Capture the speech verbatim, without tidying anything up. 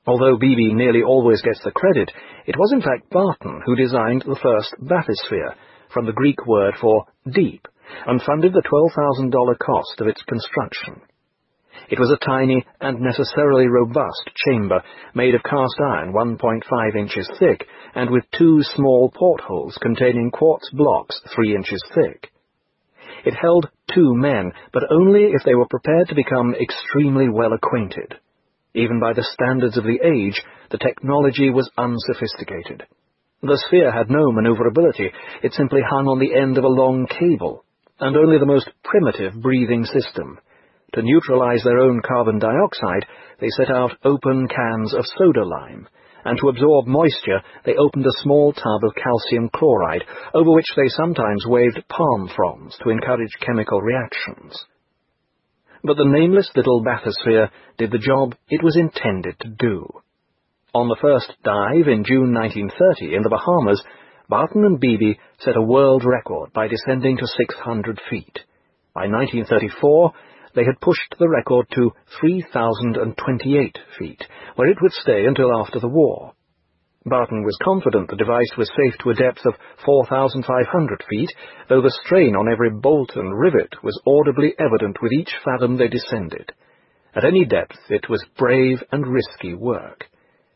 Although Beebe nearly always gets the credit, it was in fact Barton who designed the first bathysphere, from the Greek word for deep, and funded the twelve thousand dollars cost of its construction. It was a tiny and necessarily robust chamber made of cast iron one point five inches thick and with two small portholes containing quartz blocks three inches thick. It held two men, but only if they were prepared to become extremely well acquainted. Even by the standards of the age, the technology was unsophisticated. The sphere had no maneuverability. It simply hung on the end of a long cable, and only the most primitive breathing system. To neutralize their own carbon dioxide, they set out open cans of soda lime, and to absorb moisture they opened a small tub of calcium chloride, over which they sometimes waved palm fronds to encourage chemical reactions. But the nameless little bathysphere did the job it was intended to do. On the first dive in June nineteen thirty in the Bahamas, Barton and Beebe set a world record by descending to six hundred feet. By nineteen thirty-four, they had pushed the record to three thousand twenty-eight feet, where it would stay until after the war. Barton was confident the device was safe to a depth of four thousand five hundred feet, though the strain on every bolt and rivet was audibly evident with each fathom they descended. At any depth it was brave and risky work.